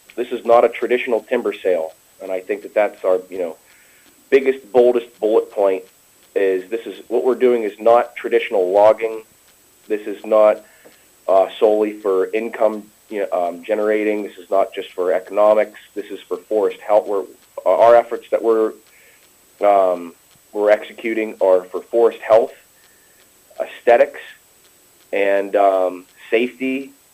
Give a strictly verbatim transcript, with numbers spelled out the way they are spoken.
this is not a traditional timber sale, and I think that that's our, you know, biggest, boldest bullet point is this is what we're doing is not traditional logging. This is not uh, solely for income, you know, um, generating. This is not just for economics. This is for forest health. We're, our efforts that we're um, we're executing are for forest health, aesthetics, and um, safety,